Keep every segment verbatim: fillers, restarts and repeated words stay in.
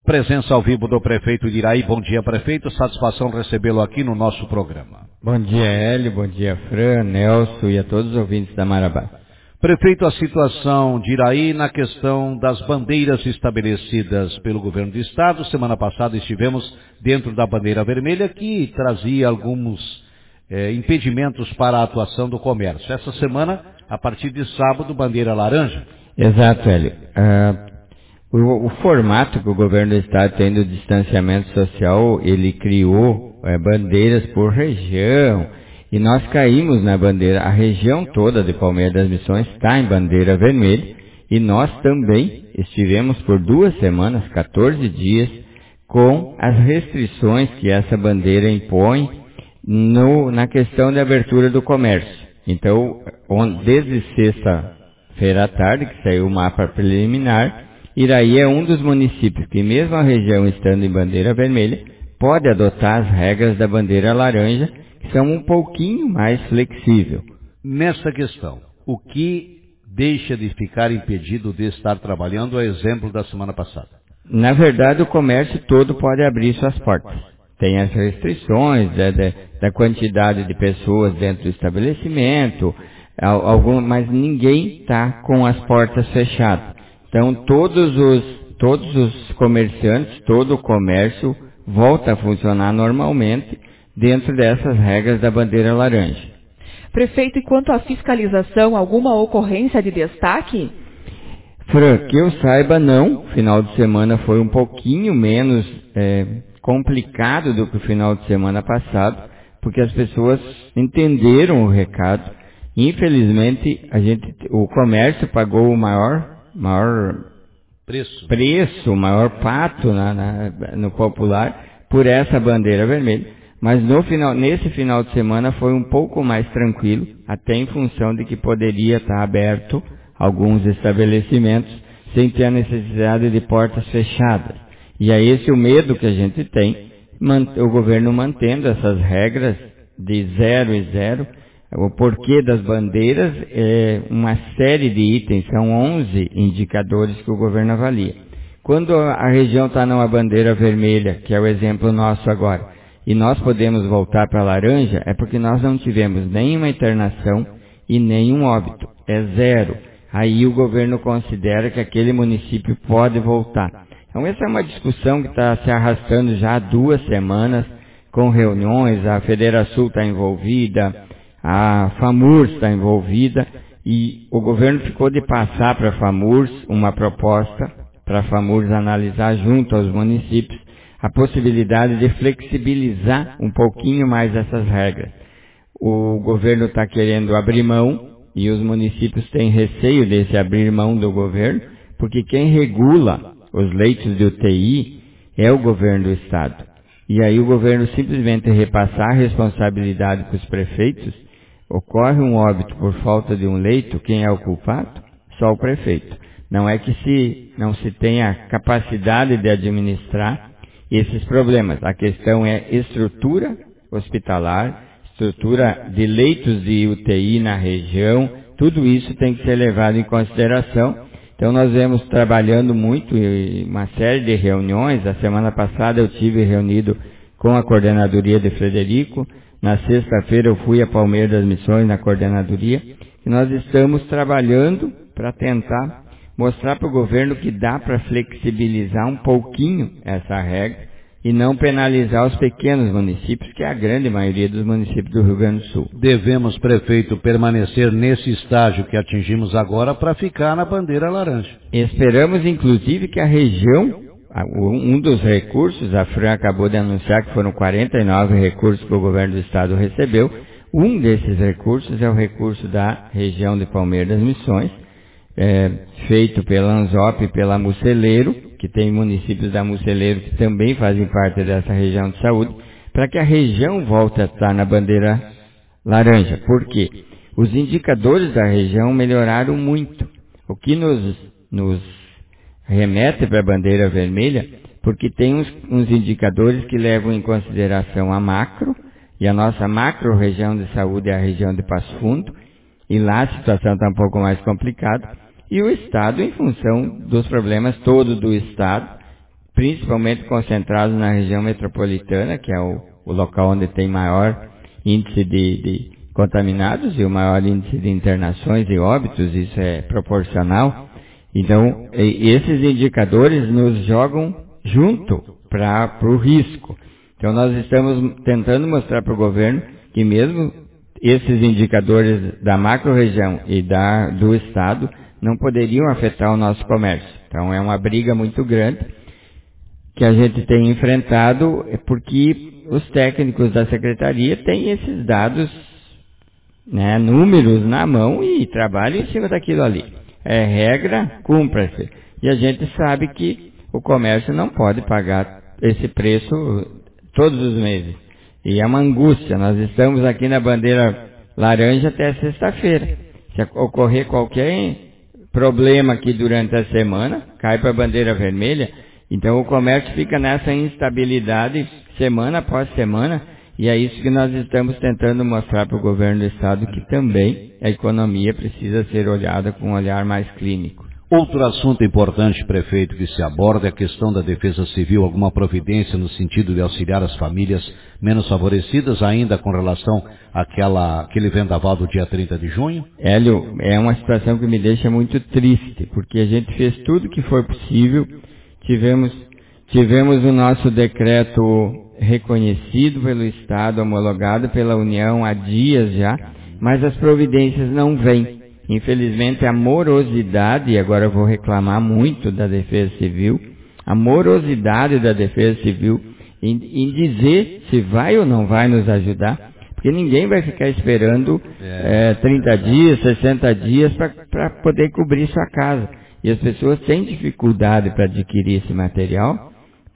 Presença ao vivo do prefeito de Iraí. Bom dia, prefeito. Satisfação recebê-lo aqui no nosso programa. Bom dia, Hélio. Bom dia, Fran, Nelson e a todos os ouvintes da Marabá. Prefeito, a situação de Iraí na questão das bandeiras estabelecidas pelo governo do estado. Semana passada estivemos dentro da bandeira vermelha, que trazia alguns eh, impedimentos para a atuação do comércio. Essa semana, a partir de sábado, bandeira laranja. Exato, Hélio. Uh... O, o formato que o governo do estado tem do distanciamento social, ele criou é, bandeiras por região, e nós caímos na bandeira, a região toda de Palmeiras das Missões está em bandeira vermelha, e nós também estivemos por duas semanas, quatorze dias, com as restrições que essa bandeira impõe no, na questão de abertura do comércio. Então, on, desde sexta-feira à tarde, que saiu o mapa preliminar, Iraí é um dos municípios que, mesmo a região estando em bandeira vermelha, pode adotar as regras da bandeira laranja, que são um pouquinho mais flexível. Nessa questão, o que deixa de ficar impedido de estar trabalhando é exemplo da semana passada? Na verdade, o comércio todo pode abrir suas portas. Tem as restrições da, da, da quantidade de pessoas dentro do estabelecimento, algum, mas ninguém está com as portas fechadas. Então, todos os, todos os comerciantes, todo o comércio volta a funcionar normalmente dentro dessas regras da bandeira laranja. Prefeito, e quanto à fiscalização, alguma ocorrência de destaque? Fran, que eu saiba, não. Final de semana foi um pouquinho menos é, complicado do que o final de semana passado, porque as pessoas entenderam o recado. Infelizmente, a gente, o comércio pagou o maior maior preço, preço maior pato na, na, no popular por essa bandeira vermelha, mas no final, nesse final de semana foi um pouco mais tranquilo, até em função de que poderia estar aberto alguns estabelecimentos sem ter a necessidade de portas fechadas. E é esse o medo que a gente tem, o governo mantendo essas regras de zero e zero. O porquê das bandeiras é uma série de itens, são onze indicadores que o governo avalia. Quando a região está numa bandeira vermelha, que é o exemplo nosso agora, e nós podemos voltar para a laranja, é porque nós não tivemos nenhuma internação e nenhum óbito, é zero. Aí o governo considera que aquele município pode voltar. Então essa é uma discussão que está se arrastando já há duas semanas, com reuniões, a Federação está envolvida, a FAMURS está envolvida, e o governo ficou de passar para a FAMURS uma proposta para a FAMURS analisar junto aos municípios a possibilidade de flexibilizar um pouquinho mais essas regras. O governo está querendo abrir mão e os municípios têm receio desse abrir mão do governo, porque quem regula os leitos de U T I é o governo do estado. E aí o governo simplesmente repassar a responsabilidade para os prefeitos. Ocorre um óbito por falta de um leito, quem é o culpado? Só o prefeito. Não é que se, não se tenha capacidade de administrar esses problemas. A questão é estrutura hospitalar, estrutura de leitos de U T I na região, tudo isso tem que ser levado em consideração. Então nós vemos trabalhando muito, uma série de reuniões. A semana passada eu tive reunido com a coordenadoria de Frederico. Na sexta-feira eu fui a Palmeiras das Missões, na coordenadoria, e nós estamos trabalhando para tentar mostrar para o governo que dá para flexibilizar um pouquinho essa regra e não penalizar os pequenos municípios, que é a grande maioria dos municípios do Rio Grande do Sul. Devemos, prefeito, permanecer nesse estágio que atingimos agora para ficar na bandeira laranja. Esperamos, inclusive, que a região... Um dos recursos, a Fran acabou de anunciar que foram quarenta e nove recursos que o governo do estado recebeu. Um desses recursos é o recurso da região de Palmeiras das Missões, é, feito pela ANZOP e pela Muceleiro, que tem municípios da Muceleiro que também fazem parte dessa região de saúde, para que a região volte a estar na bandeira laranja. Por quê? Os indicadores da região melhoraram muito, o que nos... nos remete para a bandeira vermelha, porque tem uns, uns indicadores que levam em consideração a macro, e a nossa macro região de saúde é a região de Passo Fundo, e lá a situação está um pouco mais complicada, e o estado em função dos problemas todo do estado, principalmente concentrados na região metropolitana, que é o, o local onde tem maior índice de, de contaminados e o maior índice de internações e óbitos, isso é proporcional. Então, esses indicadores nos jogam junto para o risco. Então, nós estamos tentando mostrar para o governo que mesmo esses indicadores da macro-região e da, do Estado não poderiam afetar o nosso comércio. Então, é uma briga muito grande que a gente tem enfrentado, porque os técnicos da Secretaria têm esses dados, né, números na mão e trabalham em cima daquilo ali. É regra, cumpra-se. E a gente sabe que o comércio não pode pagar esse preço todos os meses. E é uma angústia. Nós estamos aqui na bandeira laranja até sexta-feira. Se ocorrer qualquer problema aqui durante a semana, cai para a bandeira vermelha. Então o comércio fica nessa instabilidade semana após semana. E é isso que nós estamos tentando mostrar para o governo do Estado, que também a economia precisa ser olhada com um olhar mais clínico. Outro assunto importante, prefeito, que se aborda é a questão da defesa civil. Alguma providência no sentido de auxiliar as famílias menos favorecidas, ainda com relação àquela, àquele vendaval do dia trinta de junho? Hélio, é uma situação que me deixa muito triste, porque a gente fez tudo que foi possível, tivemos, tivemos o nosso decreto reconhecido pelo Estado, homologado pela União há dias já, mas as providências não vêm. Infelizmente, a morosidade, e agora eu vou reclamar muito da Defesa Civil, a morosidade da Defesa Civil em, em dizer se vai ou não vai nos ajudar, porque ninguém vai ficar esperando é, é, trinta dias, sessenta dias para poder cobrir sua casa. E as pessoas têm dificuldade para adquirir esse material,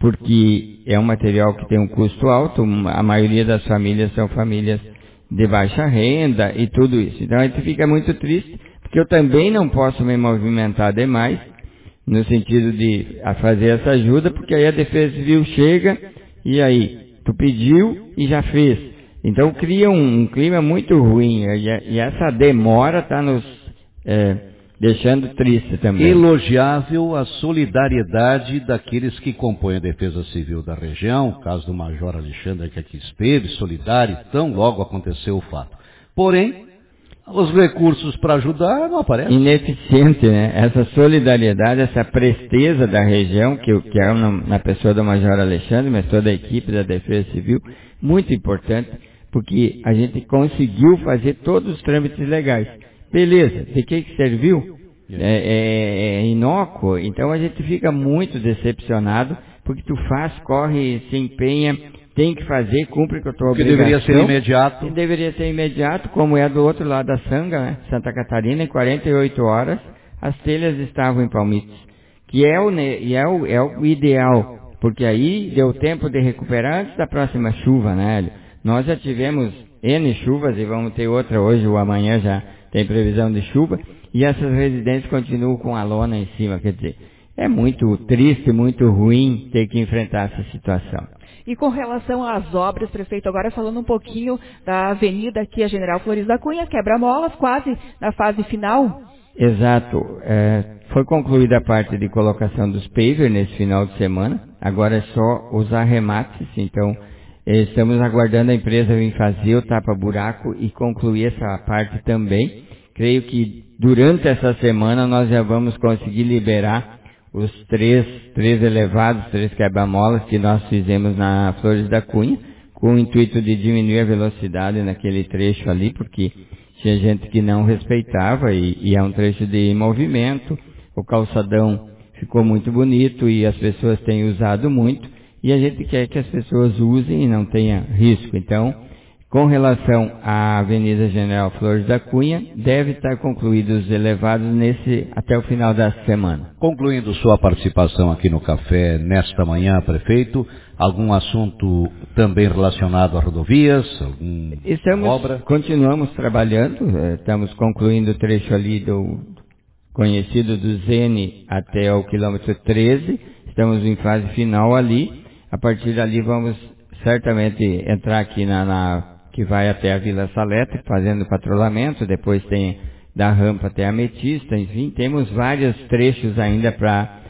porque é um material que tem um custo alto, a maioria das famílias são famílias de baixa renda e tudo isso. Então a gente fica muito triste, porque eu também não posso me movimentar demais, no sentido de fazer essa ajuda, porque aí a Defesa Civil chega, e aí, tu pediu e já fez. Então cria um, um clima muito ruim, e, e essa demora está nos é, deixando triste também. Elogiável a solidariedade daqueles que compõem a Defesa Civil da região, o caso do Major Alexandre que aqui esteve, solidário, tão logo aconteceu o fato. Porém, os recursos para ajudar não aparecem. Ineficiente, né? Essa solidariedade, essa presteza da região, que, que é na, na pessoa do Major Alexandre, mas toda a equipe da Defesa Civil, muito importante, porque a gente conseguiu fazer todos os trâmites legais. Beleza, de que que serviu? É, é, é inócuo, então a gente fica muito decepcionado, porque tu faz, corre, se empenha, tem que fazer, cumpre com a tua obrigação. Que deveria ser imediato. Que deveria ser imediato, como é do outro lado da Sanga, né? Santa Catarina, em quarenta e oito horas, as telhas estavam em palmitos. Que é o, e é o, é o ideal, porque aí deu tempo de recuperar antes da próxima chuva, né, Hélio? Nós já tivemos N chuvas e vamos ter outra hoje ou amanhã já tem previsão de chuva, e essas residências continuam com a lona em cima, quer dizer, é muito triste, muito ruim ter que enfrentar essa situação. E com relação às obras, prefeito, agora falando um pouquinho da avenida aqui, a General Flores da Cunha, quebra-molas, quase na fase final? Exato. É, foi concluída a parte de colocação dos pavers nesse final de semana, agora é só os arremates, então estamos aguardando a empresa vir fazer o tapa-buraco e concluir essa parte também. Creio que durante essa semana nós já vamos conseguir liberar os três, três elevados, três quebra-molas que nós fizemos na Flores da Cunha, com o intuito de diminuir a velocidade naquele trecho ali, porque tinha gente que não respeitava e, e é um trecho de movimento, o calçadão ficou muito bonito e as pessoas têm usado muito, e a gente quer que as pessoas usem e não tenha risco. Então, com relação à Avenida General Flores da Cunha, deve estar concluídos os elevados nesse, até o final da semana. Concluindo sua participação aqui no Café nesta manhã, prefeito, algum assunto também relacionado a rodovias, alguma Estamos, obra? Continuamos trabalhando, estamos concluindo o trecho ali do conhecido do Zene até o quilômetro treze, estamos em fase final ali. A partir dali vamos certamente entrar aqui na, na que vai até a Vila Salete, fazendo patrulhamento, depois tem da rampa até a Ametista, enfim, temos vários trechos ainda para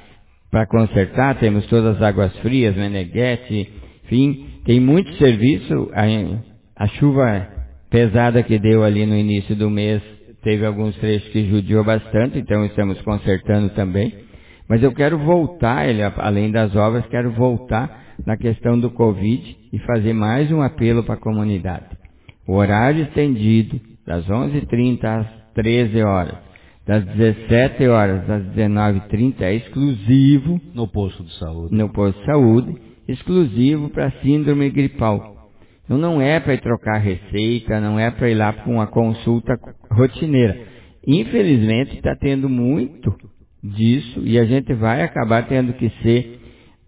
para consertar, temos todas as águas frias, Meneghetti, enfim, tem muito serviço. A, a chuva pesada que deu ali no início do mês, teve alguns trechos que judiou bastante, então estamos consertando também. Mas eu quero voltar, ele, além das obras, quero voltar na questão do Covid e fazer mais um apelo para a comunidade. O horário estendido, das onze e trinta às treze horas, das dezessete horas às dezenove e trinta, é exclusivo no posto de saúde. No posto de saúde, exclusivo para síndrome gripal. Então não é para ir trocar receita, não é para ir lá para uma consulta rotineira. Infelizmente está tendo muito disso e a gente vai acabar tendo que ser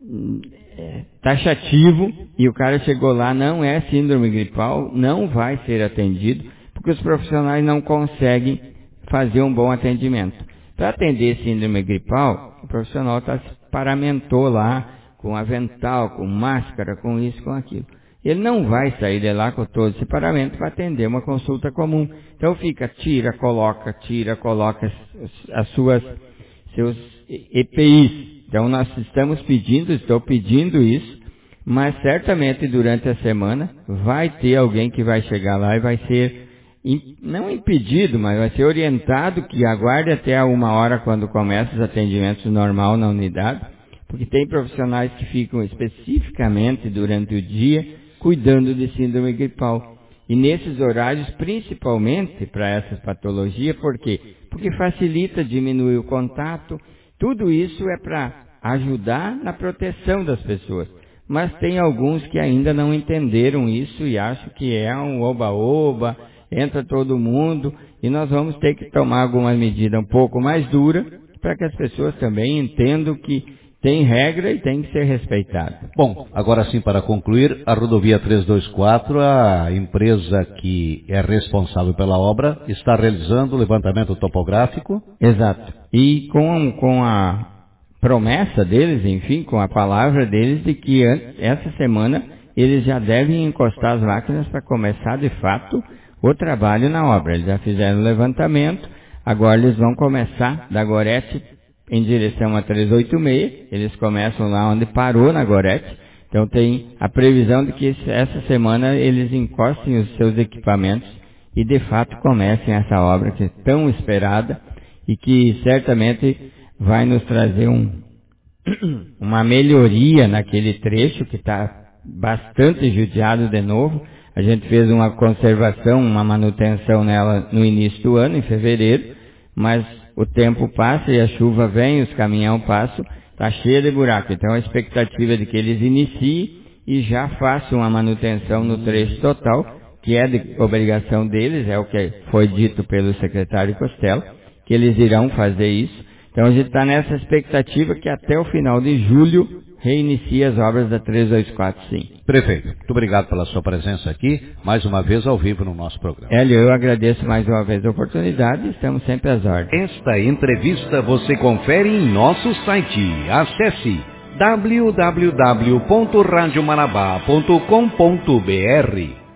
é, taxativo, e o cara chegou lá, não é síndrome gripal, não vai ser atendido, porque os profissionais não conseguem fazer um bom atendimento. Para atender síndrome gripal, o profissional tá, se paramentou lá com avental, com máscara, com isso, com aquilo. Ele não vai sair de lá com todo esse paramento para atender uma consulta comum. Então fica, tira, coloca, tira, coloca as, as suas, seus E P Is. Então nós estamos pedindo, estou pedindo isso, mas certamente durante a semana vai ter alguém que vai chegar lá e vai ser, não impedido, mas vai ser orientado que aguarde até a uma hora quando começa os atendimentos normal na unidade, porque tem profissionais que ficam especificamente durante o dia cuidando de síndrome gripal. E nesses horários, principalmente para essas patologias, por quê? Porque facilita, diminui o contato. Tudo isso é para ajudar na proteção das pessoas. Mas tem alguns que ainda não entenderam isso e acham que é um oba-oba, entra todo mundo, e nós vamos ter que tomar alguma medida um pouco mais dura para que as pessoas também entendam que tem regra e tem que ser respeitado. Bom, agora sim, para concluir, a rodovia trezentos e vinte e quatro, a empresa que é responsável pela obra está realizando o levantamento topográfico. Exato. E com, com a promessa deles, enfim, com a palavra deles de que essa semana eles já devem encostar as máquinas para começar de fato o trabalho na obra. Eles já fizeram o levantamento, agora eles vão começar da Gorete em direção a trezentos e oitenta e seis, eles começam lá onde parou na Gorete. Então tem a previsão de que esse, essa semana eles encostem os seus equipamentos e de fato comecem essa obra que é tão esperada e que certamente vai nos trazer um, uma melhoria naquele trecho que está bastante judiado de novo. A gente fez uma conservação, uma manutenção nela no início do ano, em fevereiro, mas o tempo passa e a chuva vem, os caminhões passam, está cheio de buraco. Então a expectativa é de que eles iniciem e já façam uma manutenção no trecho total, que é de obrigação deles, é o que foi dito pelo secretário Costello, que eles irão fazer isso. Então a gente está nessa expectativa que até o final de julho reinicie as obras da trezentos e oitenta e quatro, sim. Prefeito, muito obrigado pela sua presença aqui, mais uma vez ao vivo no nosso programa. Hélio, eu agradeço mais uma vez a oportunidade e estamos sempre às ordens. Esta entrevista você confere em nosso site. Acesse w w w ponto radio marabá ponto com ponto b r.